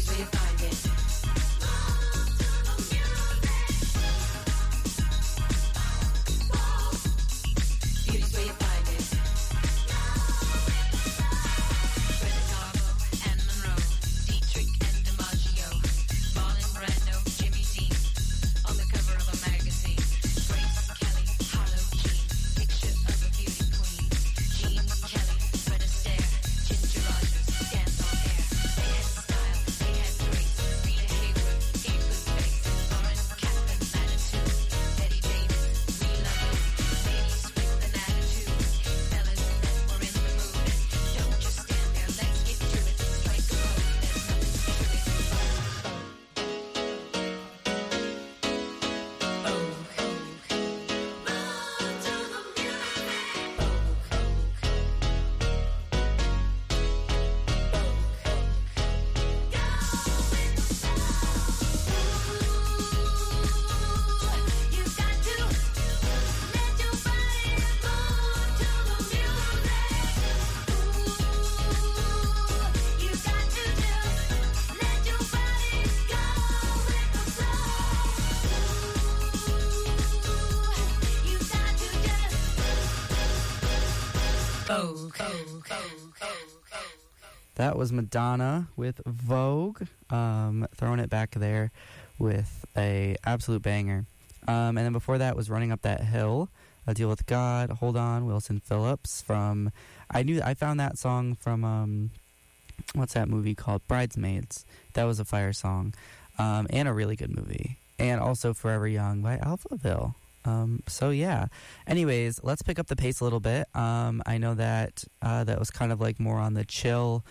That was Madonna with Vogue, throwing it back there with a absolute banger. And then before that was Running Up That Hill, A Deal With God, Hold On, Wilson Phillips from, I found that song from, what's that movie called? Bridesmaids. That was a fire song, and a really good movie. And also Forever Young by Alphaville. So yeah. Anyways, let's pick up the pace a little bit. I know that that was kind of like more on the chill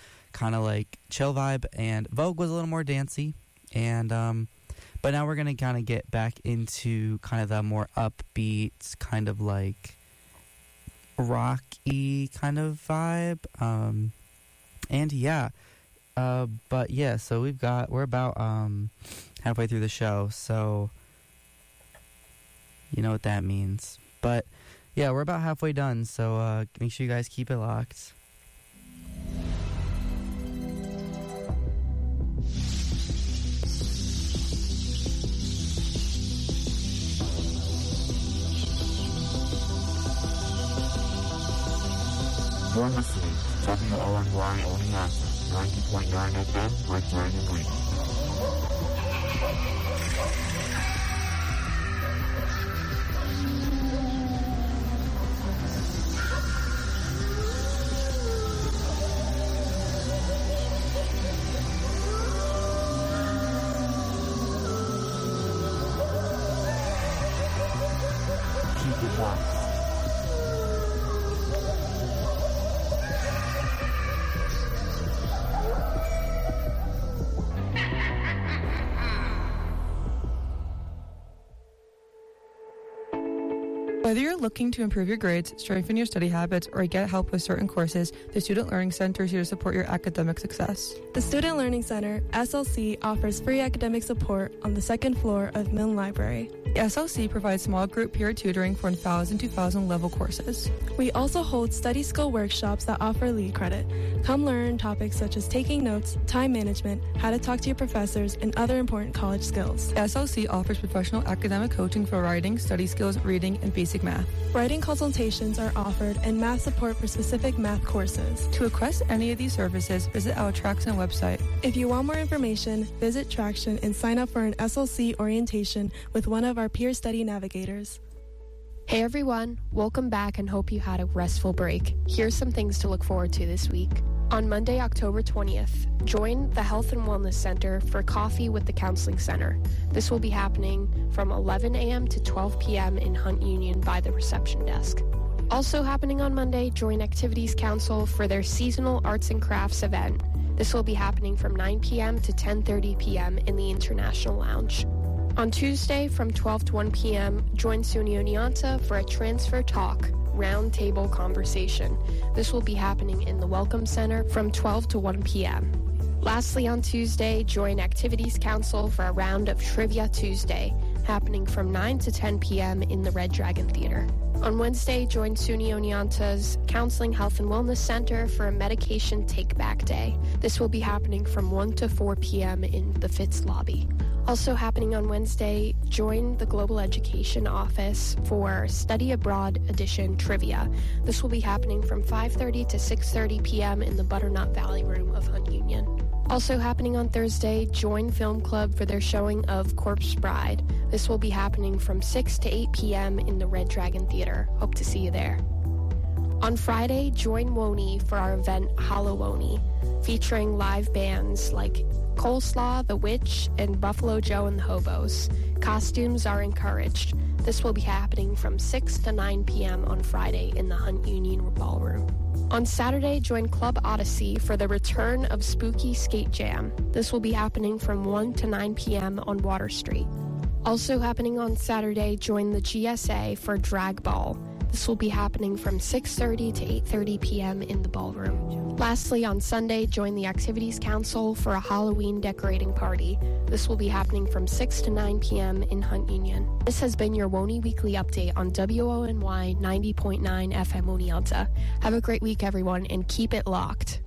vibe, and Vogue was a little more dancey, and but now we're gonna kind of get back into kind of the more upbeat, kind of like rocky kind of vibe. And yeah, but yeah, so we're about halfway through the show, so you know what that means. But yeah, we're about halfway done, so make sure you guys keep it locked. You're listening to WLNY Oneonta, 90.9 FM, Red Dragon Radio. Keep it locked. Whether you're looking to improve your grades, strengthen your study habits, or get help with certain courses, the Student Learning Center is here to support your academic success. The Student Learning Center, SLC, offers free academic support on the second floor of Milne Library. The SLC provides small group peer tutoring for 1,000 to 2,000 level courses. We also hold study skill workshops that offer lead credit. Come learn topics such as taking notes, time management, how to talk to your professors, and other important college skills. The SLC offers professional academic coaching for writing, study skills, reading, and basic math. Writing consultations are offered and math support for specific math courses. To request any of these services, visit our Traction website. If you want more information, visit Traction and sign up for an SLC orientation with one of our peer study navigators. Hey everyone, welcome back and hope you had a restful break. Here's some things to look forward to this week. On Monday, October 20th, join the Health and Wellness Center for Coffee with the Counseling Center. This will be happening from 11 a.m. to 12 p.m. in Hunt Union by the reception desk. Also happening on Monday, join Activities Council for their seasonal arts and crafts event. This will be happening from 9 p.m. to 10:30 p.m. in the International Lounge. On Tuesday, from 12 to 1 p.m., join SUNY Oneonta for a Transfer Talk roundtable conversation. This will be happening in the Welcome Center from 12 to 1 p.m. Lastly, on Tuesday, join Activities Council for a round of Trivia Tuesday, happening from 9 to 10 p.m. in the Red Dragon Theater. On Wednesday, join SUNY Oneonta's Counseling Health and Wellness Center for a medication take-back day. This will be happening from 1 to 4 p.m. in the Fitz lobby. Also happening on Wednesday, join the Global Education Office for Study Abroad Edition Trivia. This will be happening from 5:30 to 6:30 p.m. in the Butternut Valley Room of Hunt Union. Also happening on Thursday, join Film Club for their showing of Corpse Bride. This will be happening from 6 to 8 p.m. in the Red Dragon Theater. Hope to see you there. On Friday, join Woney for our event Hallowoni, featuring live bands like Coleslaw, The Witch, and Buffalo Joe and the Hobos. Costumes are encouraged. This will be happening from 6 to 9 p.m. on Friday in the Hunt Union Ballroom. On Saturday, join Club Odyssey for the return of Spooky Skate Jam. This will be happening from 1 to 9 p.m. on Water Street. Also happening on Saturday, join the GSA for Drag Ball. This will be happening from 6:30 to 8:30 p.m. in the ballroom. Lastly, on Sunday, join the Activities Council for a Halloween decorating party. This will be happening from 6 to 9 p.m. in Hunt Union. This has been your Woney Weekly Update on WONY 90.9 FM Oneonta. Have a great week, everyone, and keep it locked.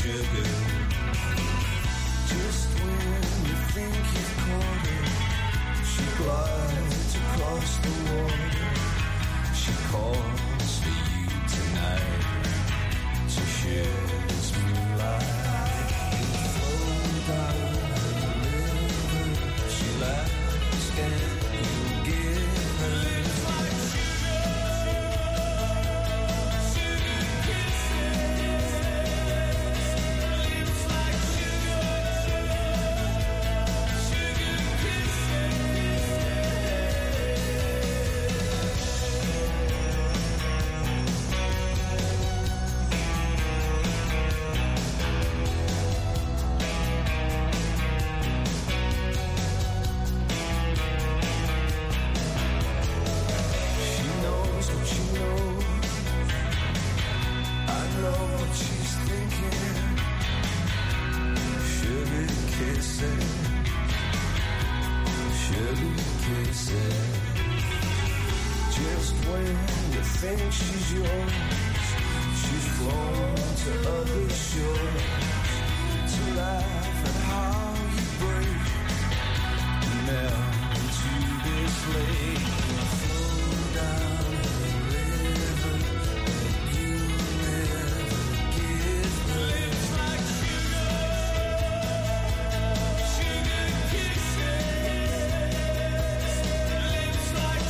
sugar. Just when you think you've caught her, she glides across the water. She calls for you tonight to share this moonlight. You flow down the river, she laughs and you give her. Just when you think she's yours, she's flown to other shores to laugh at how you break and melt into this lake. You flow down the river that you never give her. Lips like sugar kisses. Lips like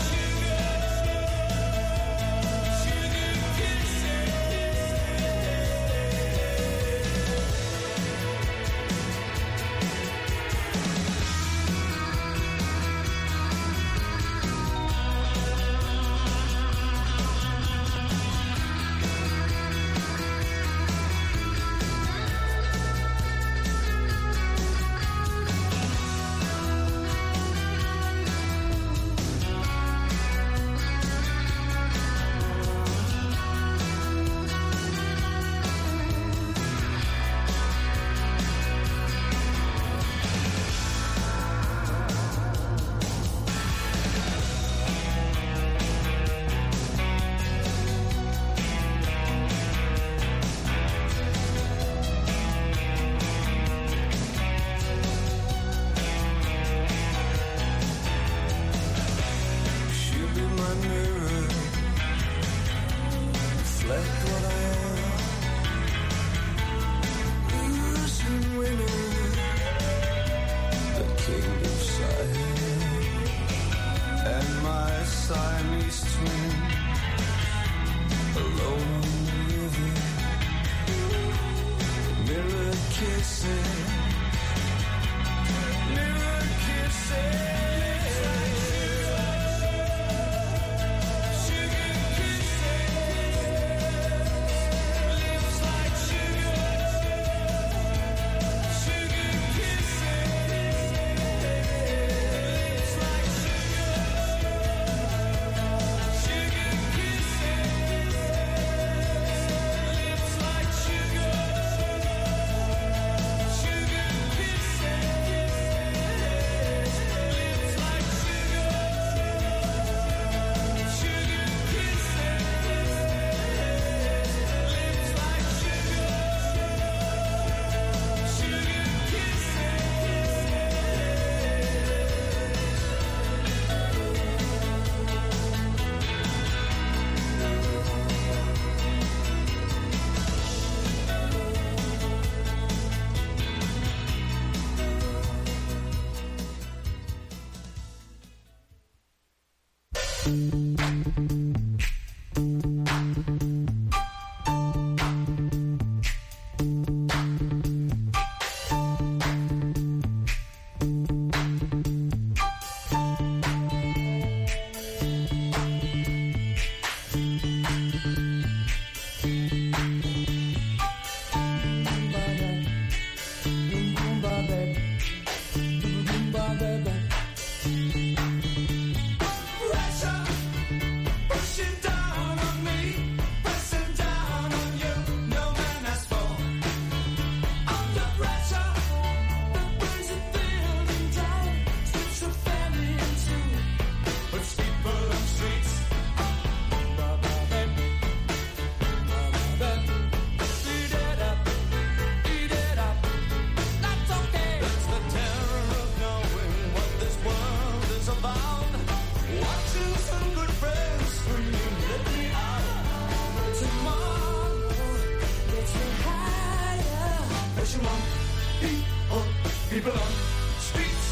People on streets.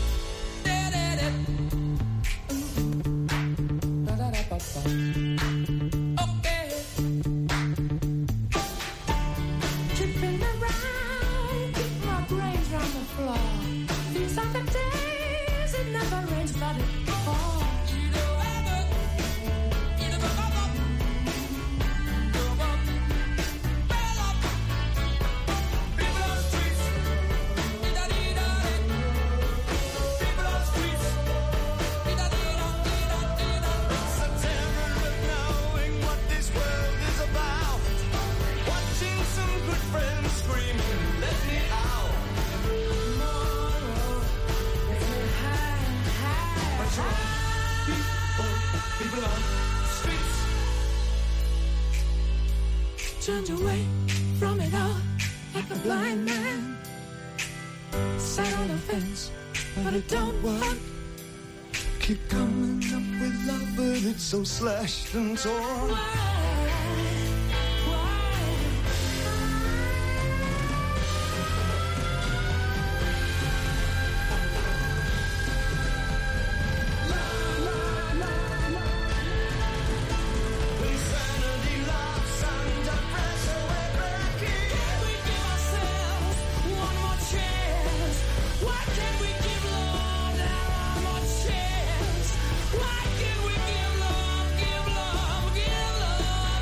Okay. Tripping around, keep my brains round the floor. These are the days it never rains, but it falls. Turned away from it all like a blind man. Sat on the fence, but it don't work. Keep coming up with love, but it's so slashed and torn. Why can't we give love, give love, give love?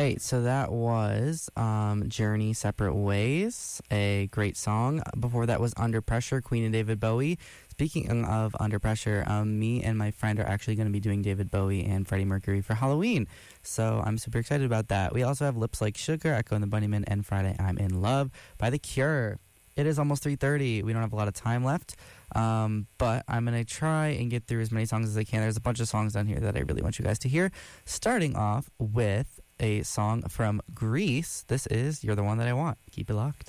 right, so that was Journey, Separate Ways, a great song. Before that was Under Pressure, Queen and David Bowie. Speaking of Under Pressure, me and my friend are actually going to be doing David Bowie and Freddie Mercury for Halloween, so I'm super excited about that. We also have Lips Like Sugar, Echo and the Bunnymen, and Friday I'm in Love by The Cure. It is almost 3:30. We don't have a lot of time left, but I'm going to try and get through as many songs as I can. There's a bunch of songs down here that I really want you guys to hear, starting off with a song from Greece. This is You're the One That I Want. Keep it locked.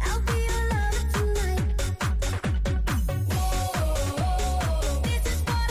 This is what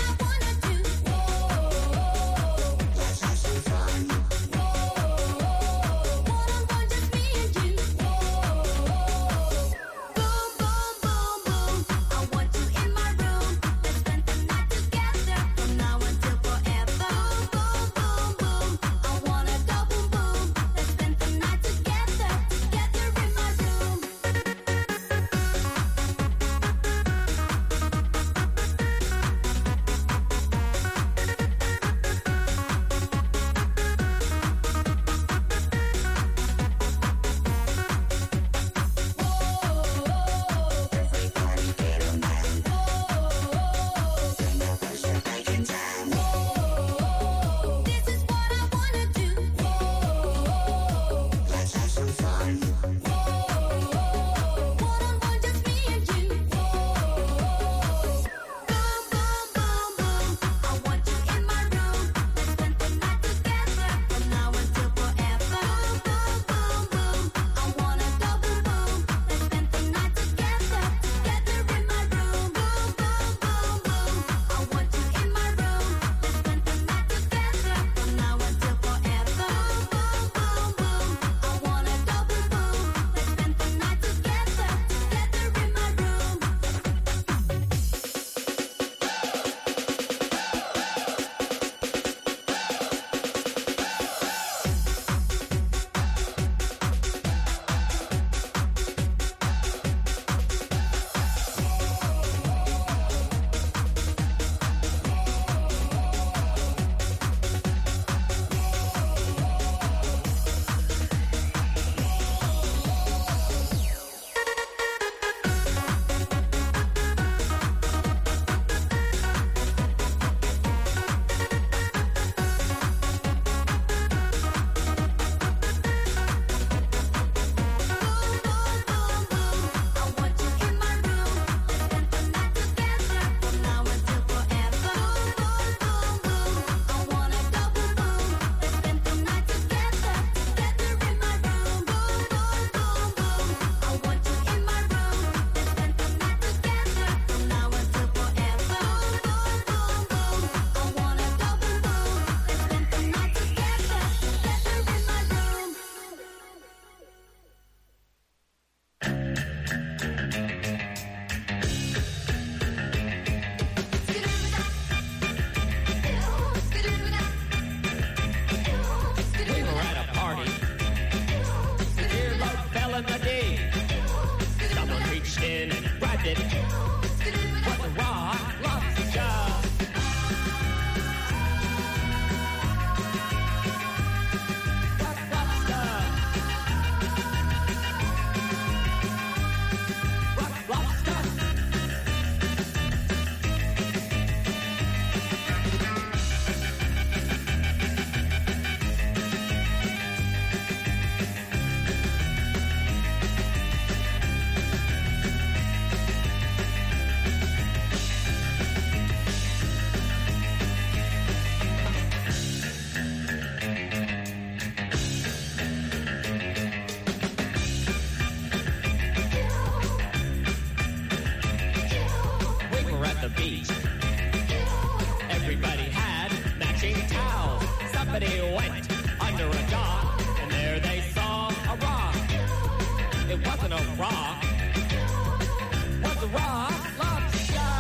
at the beach. Everybody had matching towels. Somebody went under a dock, and there they saw a rock. It wasn't a rock. Was a rock lobster.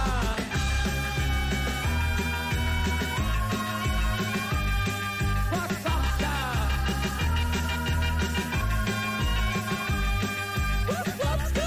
Rock lobster. Rock lobster.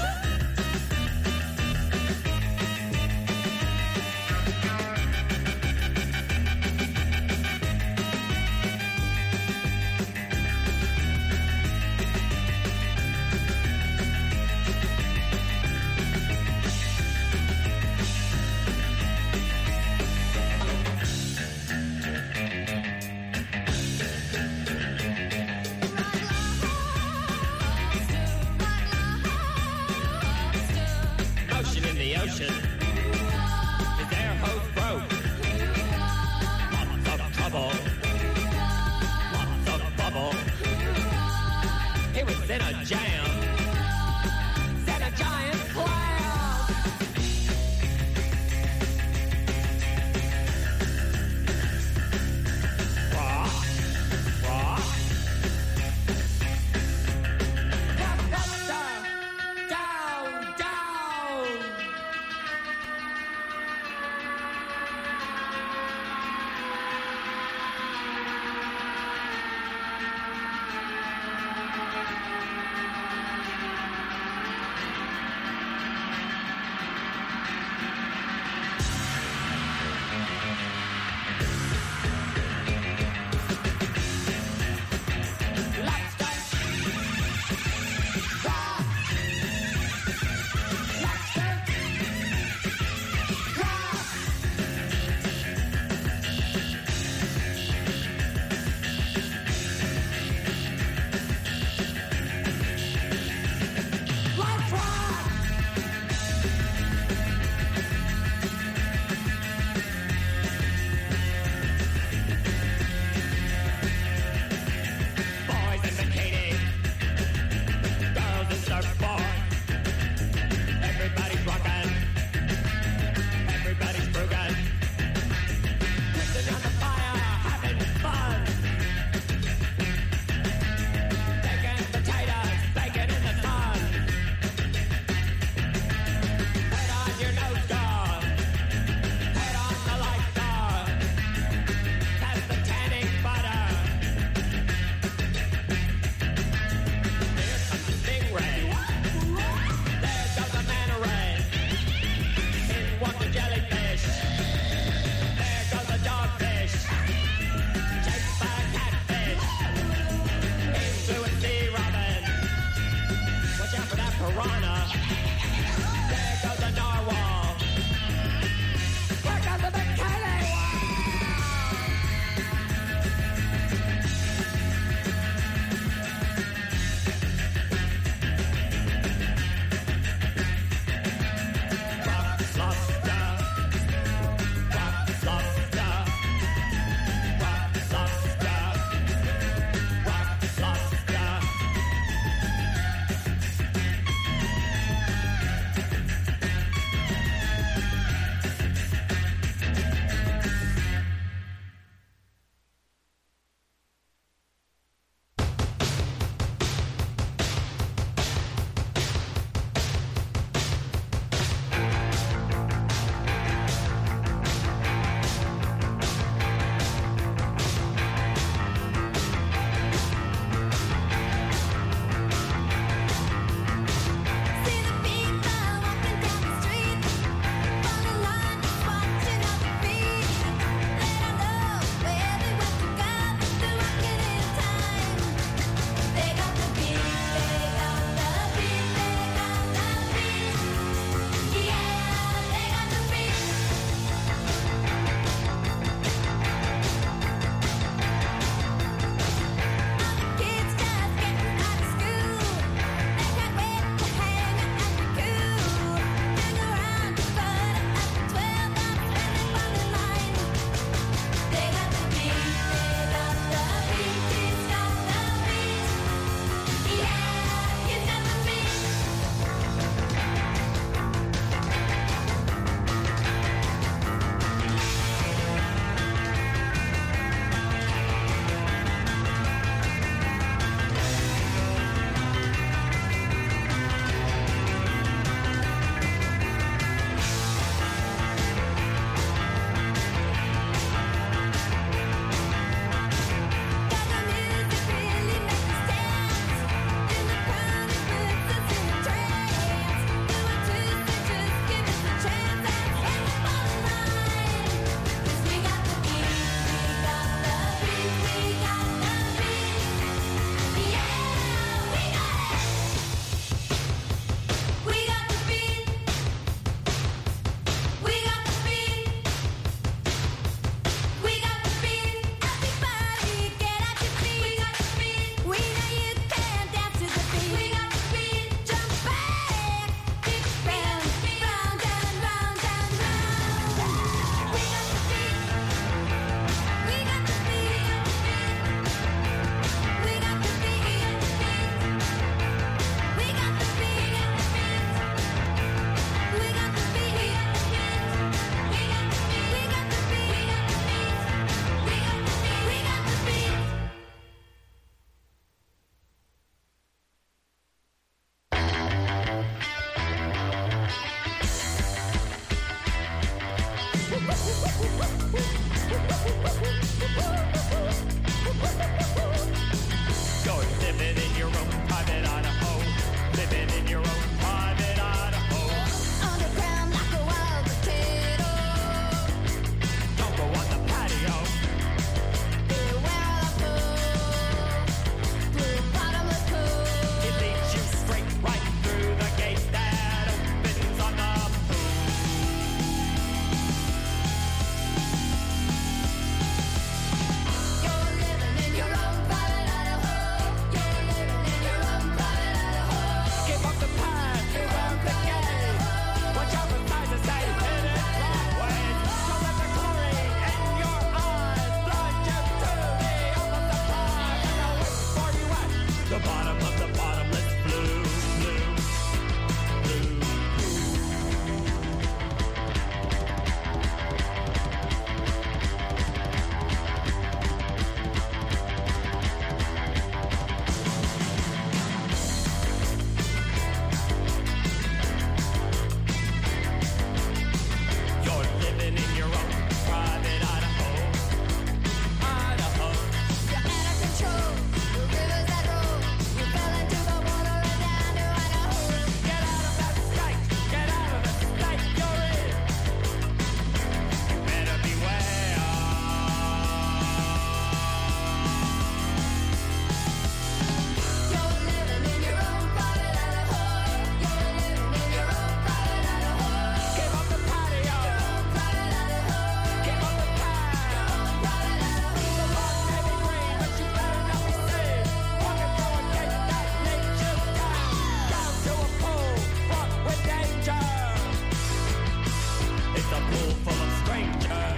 a pool full of strangers.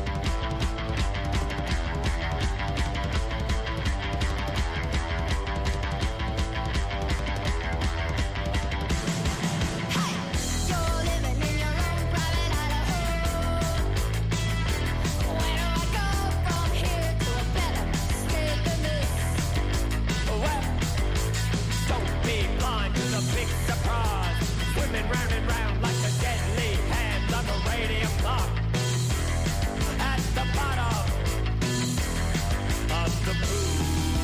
Round and round like a deadly hand on a radium clock at the bottom of the pool.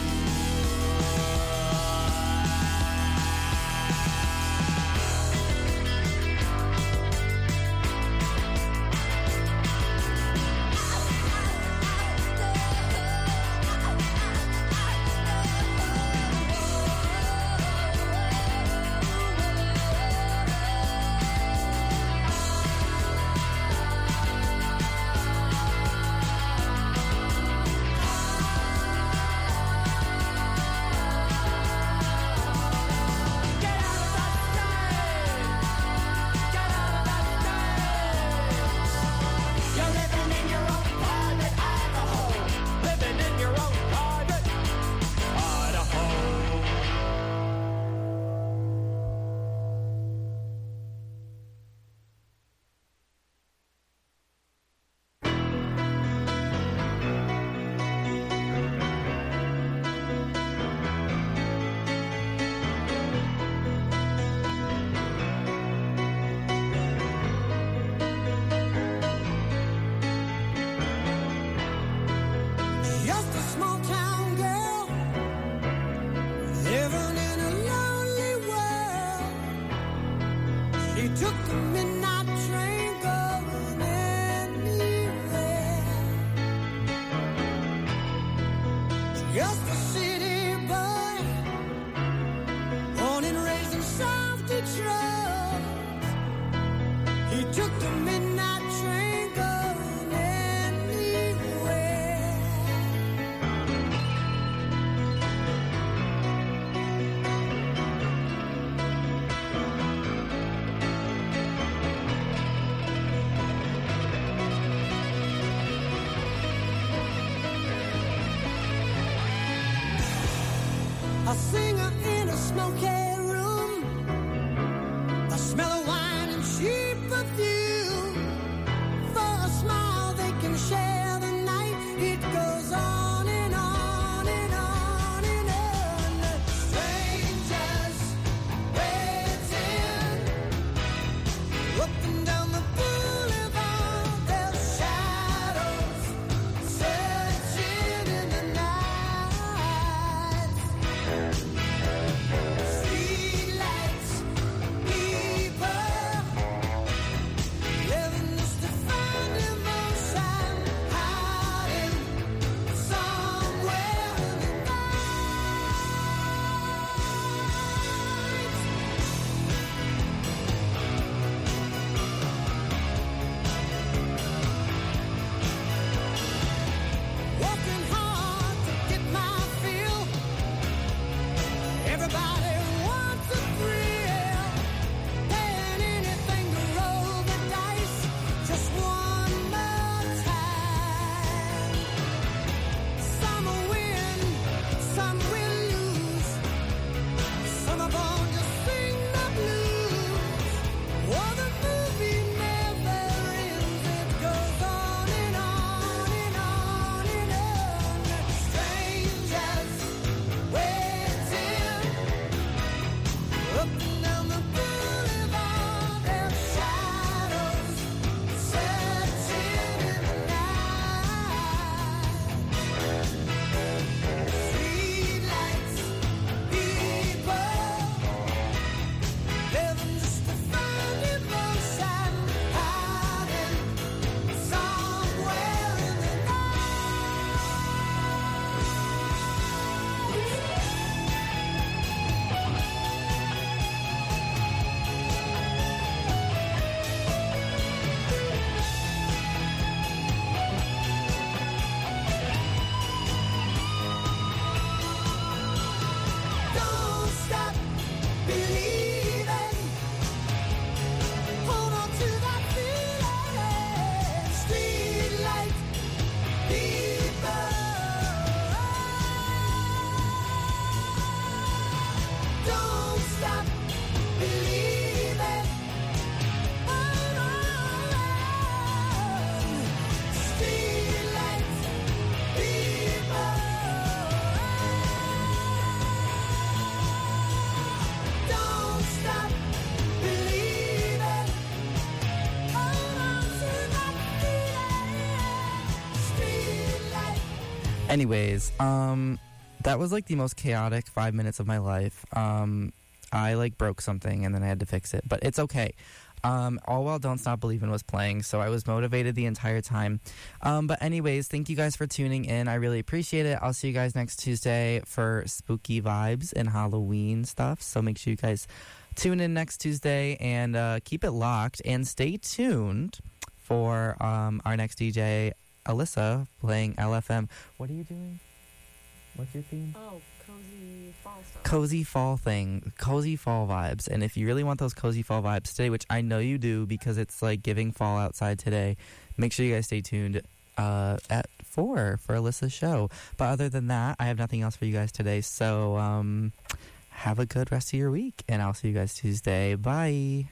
A singer in a smoky room, the smell of wine and cheap perfume. For a smile they can share the night. It goes on and on and on and on. Strangers waiting up and down the boulevard. Their shadows searching in the night. See Anyways, that was like the most chaotic 5 minutes of my life. I like broke something and then I had to fix it, but it's okay. All While Don't Stop Believin' was playing, so I was motivated the entire time. But anyways, thank you guys for tuning in. I really appreciate it. I'll see you guys next Tuesday for spooky vibes and Halloween stuff. So make sure you guys tune in next Tuesday and keep it locked and stay tuned for our next DJ, Alyssa, playing LFM. What are you doing? What's your theme? Oh, cozy fall stuff. Cozy fall thing. Cozy fall vibes. And if you really want those cozy fall vibes today, which I know you do because it's like giving fall outside today, make sure you guys stay tuned at 4 for Alyssa's show. But other than that, I have nothing else for you guys today. So have a good rest of your week. And I'll see you guys Tuesday. Bye.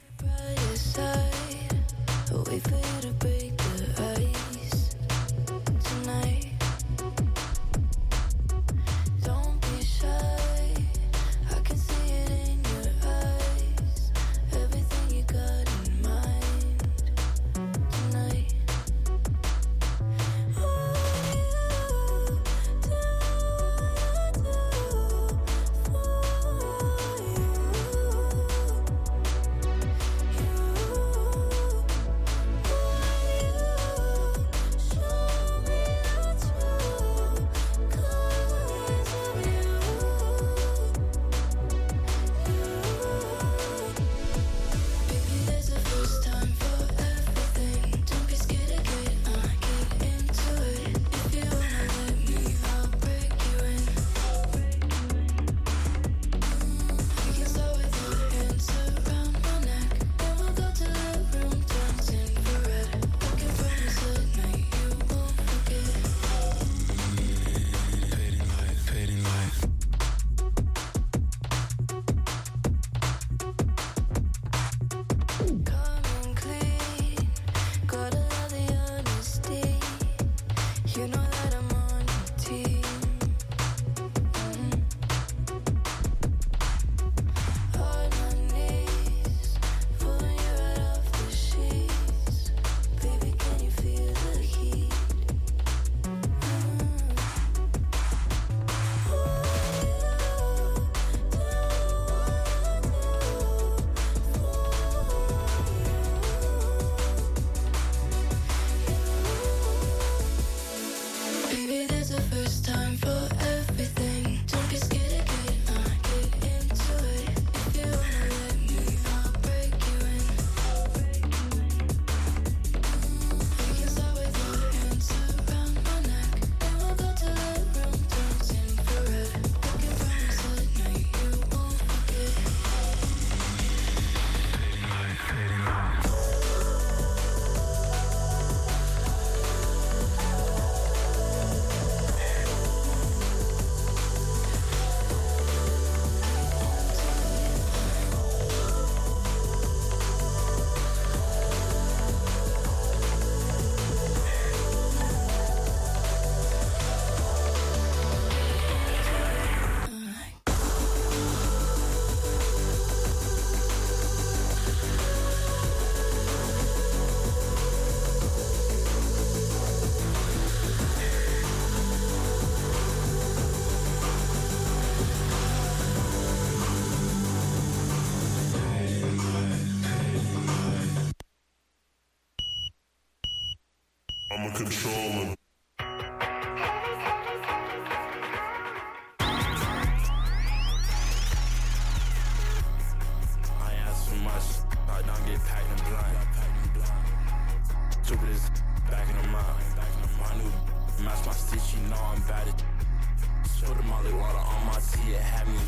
I'm a controller. I ain't ask for much. I don't get packed and blind. Stupid as back in the mind. My new match my stitch, you know I'm bad at. Show the molly water on my tea, it had me.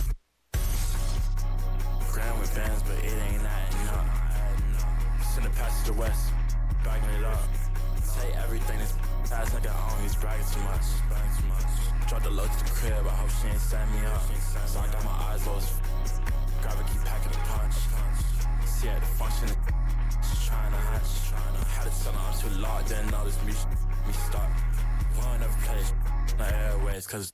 Grand with bands, but it ain't adding up. Send it past to the west, backing it up. Say everything is ass nigga on, he's bragging too much. Drop the load to the crib, I hope she ain't stand me up. So I got my eyes closed. Grab it, keep packing the punch. See at the function, she's trying to hatch. Had to tell her I'm too locked, didn't know this me stuck. Won't ever play this no airways, cause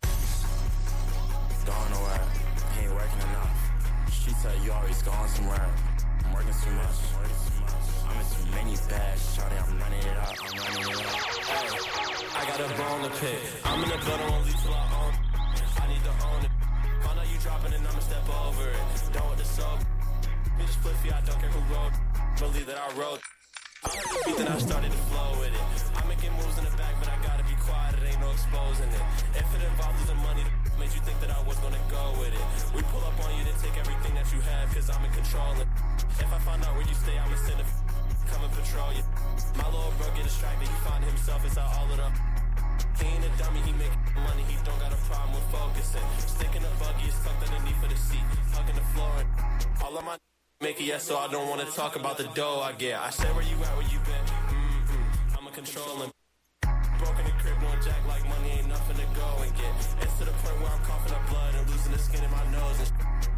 going nowhere, he ain't working enough. She said you always going somewhere. I'm working too much. I'm in too many bags, shawty, I'm running it up. Hey, I got got a bone to pick. I'm in the building, won't leave till I own it. I need to own it. Find out you dropping and I'ma step over it. Done with the soap. Me just flippy, I don't care who wrote. Believe that I wrote. I heard the beat, then I started to flow with it. I'm making moves in the back, but I gotta be quiet, it ain't no exposing it. If it involved losing money, made you think that I was gonna go with it. We pull up on you to take everything that you have, cause I'm in control. And if I find out where you stay, I'ma send a come and patrol you. My little bro get distracted, he find himself inside all of them. He ain't a dummy, he make money, he don't got a problem with focusing. Sticking a buggy is tucked underneath for the seat, hugging the floor and all of my make it yes, so I don't wanna talk about the dough I get. I said where you at, where you been? I'ma control him. Broken the crib, no jack like money ain't nothing to go and get. It's to the point where I'm coughing up blood and losing the skin in my nose and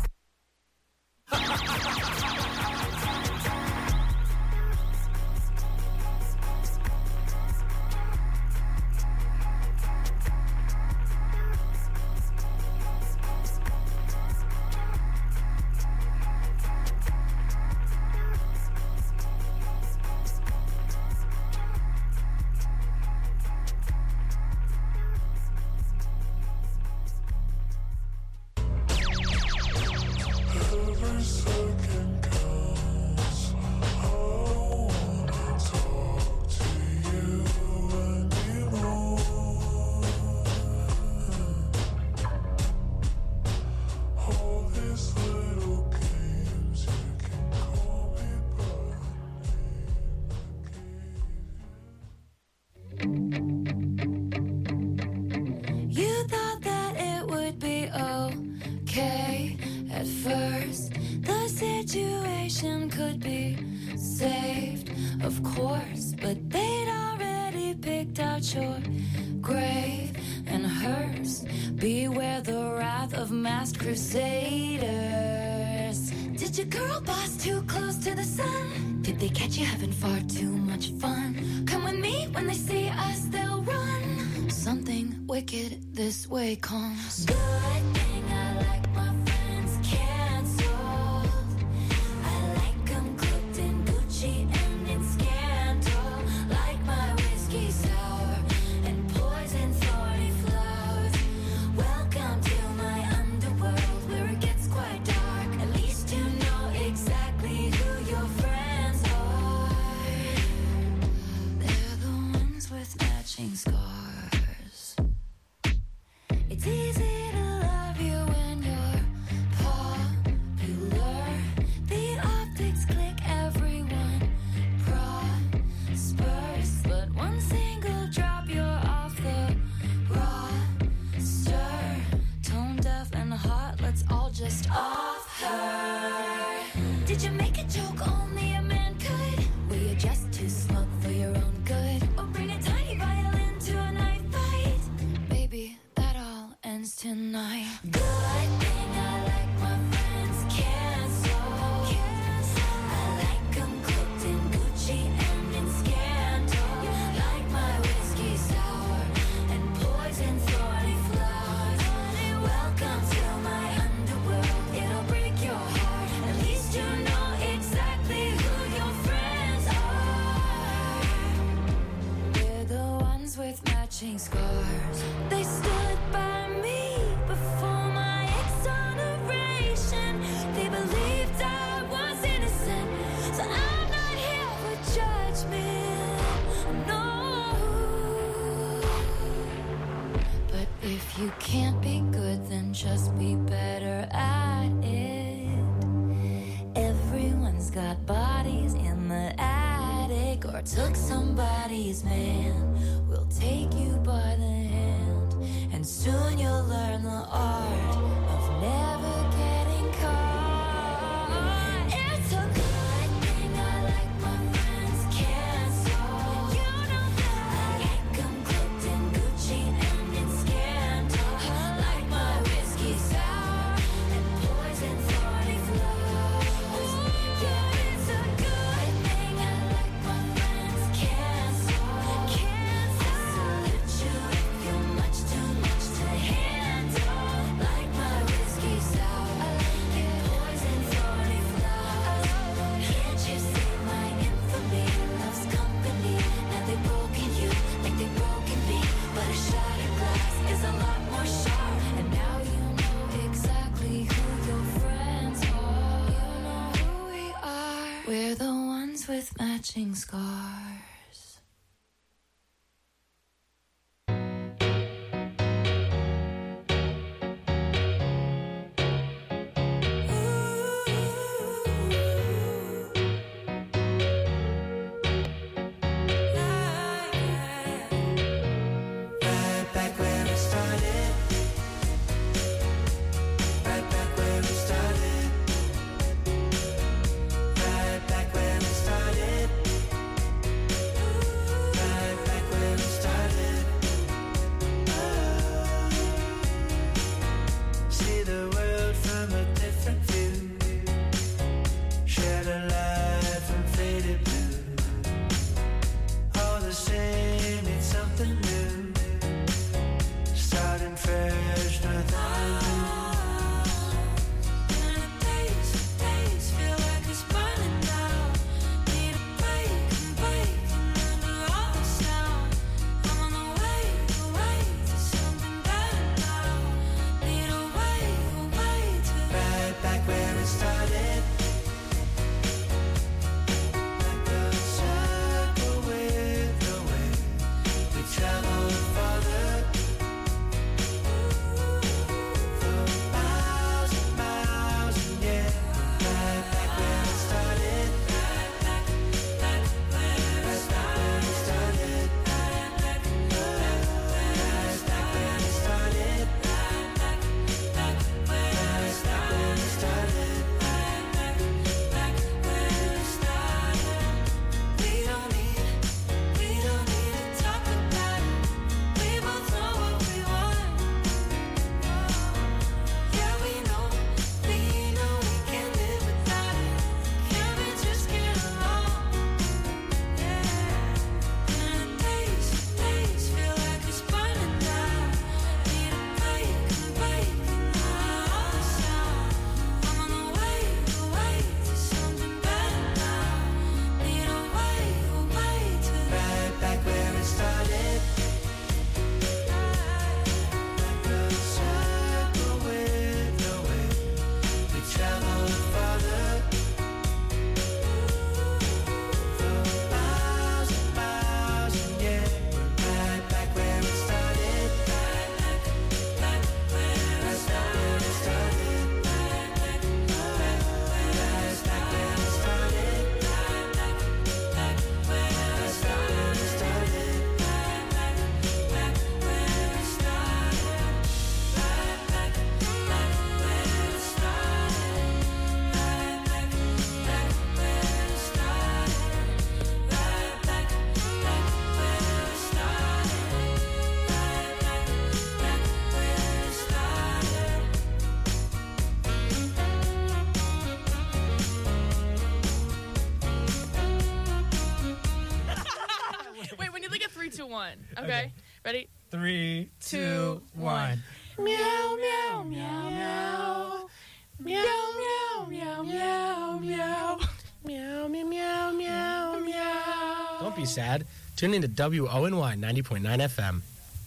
Crusaders. Did your girl boss too close to the sun? Did they catch you having far too much fun? Come with me, when they see us they'll run. Something wicked this way comes. Good thing I like my friends canceled. I like them cooked in Gucci and in scandal. Like my whiskey sour and poison thorny flowers. Welcome to my underworld where it gets quite dark. At least you know exactly who your friends are. They're the ones with matching scars. It's easy to love you when you're popular. The optics click, everyone prospers. But one single drop, you're off the roster. Tone deaf and hot, let's all just off her. Did you make a joke only a man could? Were you just too smug for your own good? Or bring a tiny violin to a knife fight? Baby, that all ends tonight. Good thing I like my friends canceled. I like them cooked in Gucci and in scandal. Like my whiskey sour and poison thorny flowers. Welcome to my underworld, it'll break your heart. At least you know exactly who your friends are. They're the ones with matching scars. They stood by me before my exoneration. They believed I was innocent, so I'm not here for judgment. No. But if you can't be good, then just be better at it. Everyone's got bodies in the attic or took somebody's man. We'll take you by the hand, and soon you'll learn the art of never getting caught. It's a good thing I like my friends canceled. You know that I like them cooked in Gucci and in scandal. Like my whiskey sour and poison thorny flowers. Yeah, it's a good thing I like my friends canceled. I salute you if you're much too much to handle. Like my matching scars. Okay. Ready? 3, 2, 1. Meow, meow, meow, meow. Meow, meow, meow, meow, meow. Meow, meow, meow, meow, meow. Don't be sad. Tune into WONY 90.9 FM.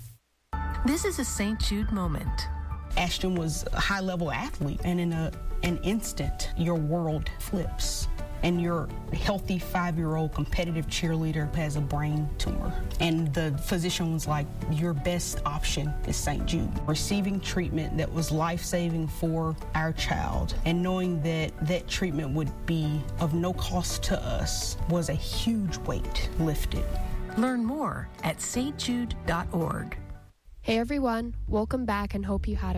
This is a St. Jude moment. Ashton was a high-level athlete, and in an instant, your world flips. And your healthy 5-year-old competitive cheerleader has a brain tumor. And the physician was like, your best option is St. Jude. Receiving treatment that was life-saving for our child and knowing that that treatment would be of no cost to us was a huge weight lifted. Learn more at stjude.org. Hey everyone, welcome back and hope you had a